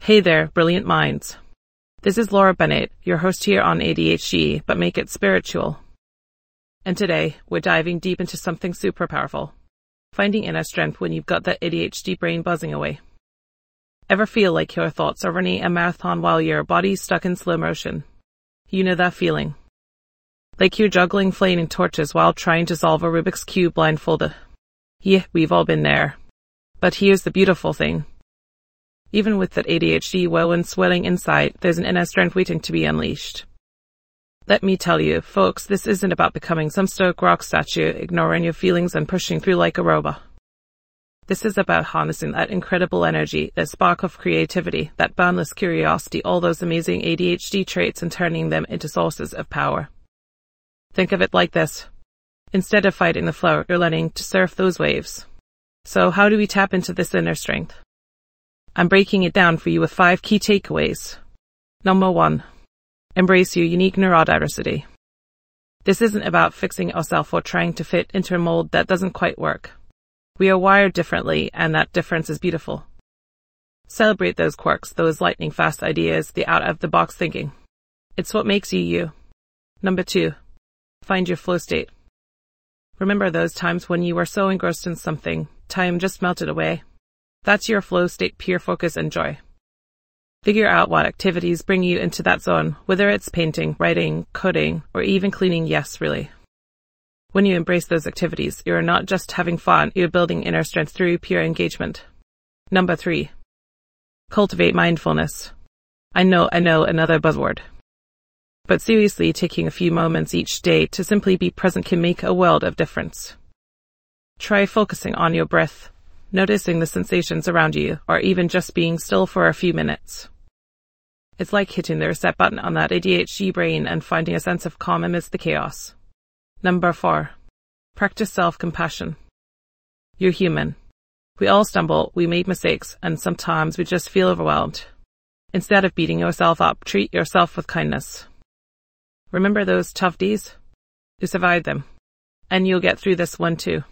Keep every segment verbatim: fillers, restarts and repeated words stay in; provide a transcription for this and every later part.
Hey there, brilliant minds. This is Laura Bennett, your host here on A D H D, but make it spiritual. And today, we're diving deep into something super powerful. Finding inner strength when you've got that A D H D brain buzzing away. Ever feel like your thoughts are running a marathon while your body's stuck in slow motion? You know that feeling. Like you're juggling flaming torches while trying to solve a Rubik's Cube blindfolded. Yeah, we've all been there. But here's the beautiful thing. Even with that A D H D whirlwind swelling inside, there's an inner strength waiting to be unleashed. Let me tell you, folks, this isn't about becoming some stoic rock statue, ignoring your feelings and pushing through like a robot. This is about harnessing that incredible energy, that spark of creativity, that boundless curiosity, all those amazing A D H D traits, and turning them into sources of power. Think of it like this. Instead of fighting the flow, you're learning to surf those waves. So how do we tap into this inner strength? I'm breaking it down for you with five key takeaways. Number one, embrace your unique neurodiversity. This isn't about fixing ourselves or trying to fit into a mold that doesn't quite work. We are wired differently, and that difference is beautiful. Celebrate those quirks, those lightning-fast ideas, the out-of-the-box thinking. It's what makes you you. Number two, find your flow state. Remember those times when you were so engrossed in something, time just melted away? That's your flow state, pure focus and joy. Figure out what activities bring you into that zone, whether it's painting, writing, coding, or even cleaning. Yes, really. When you embrace those activities, you're not just having fun, you're building inner strength through pure engagement. Number three, cultivate mindfulness. I know, I know, another buzzword. But seriously, taking a few moments each day to simply be present can make a world of difference. Try focusing on your breath, noticing the sensations around you, or even just being still for a few minutes. It's like hitting the reset button on that A D H D brain and finding a sense of calm amidst the chaos. Number four, practice self-compassion. You're human. We all stumble, we make mistakes, and sometimes we just feel overwhelmed. Instead of beating yourself up, treat yourself with kindness. Remember those tough days? You survived them. And you'll get through this one too.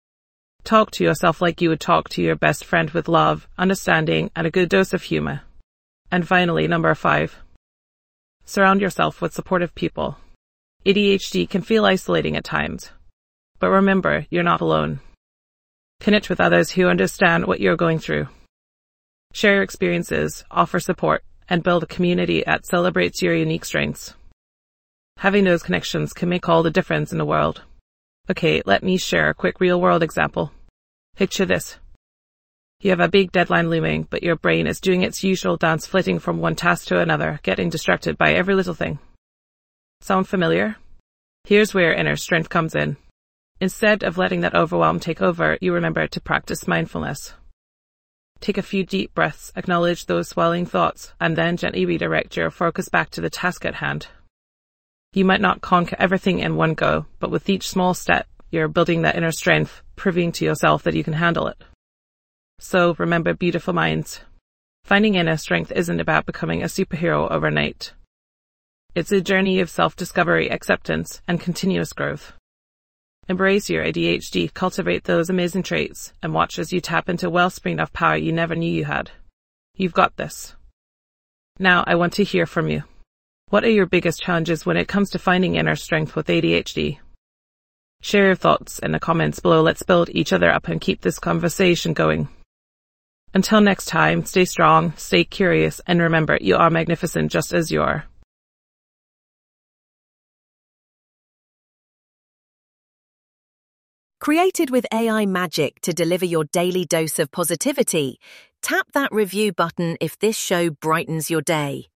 Talk to yourself like you would talk to your best friend, with love, understanding, and a good dose of humor. And finally, number five, surround yourself with supportive people. A D H D can feel isolating at times. But remember, you're not alone. Connect with others who understand what you're going through. Share your experiences, offer support, and build a community that celebrates your unique strengths. Having those connections can make all the difference in the world. Okay, let me share a quick real-world example. Picture this. You have a big deadline looming, but your brain is doing its usual dance, flitting from one task to another, getting distracted by every little thing. Sound familiar? Here's where inner strength comes in. Instead of letting that overwhelm take over, you remember to practice mindfulness. Take a few deep breaths, acknowledge those swelling thoughts, and then gently redirect your focus back to the task at hand. You might not conquer everything in one go, but with each small step, you're building that inner strength, proving to yourself that you can handle it. So remember, beautiful minds, finding inner strength isn't about becoming a superhero overnight. It's a journey of self-discovery, acceptance, and continuous growth. Embrace your A D H D, cultivate those amazing traits, and watch as you tap into a wellspring of power you never knew you had. You've got this. Now I want to hear from you. What are your biggest challenges when it comes to finding inner strength with A D H D? Share your thoughts in the comments below. Let's build each other up and keep this conversation going. Until next time, stay strong, stay curious, and remember, you are magnificent just as you are. Created with A I magic to deliver your daily dose of positivity, tap that review button if this show brightens your day.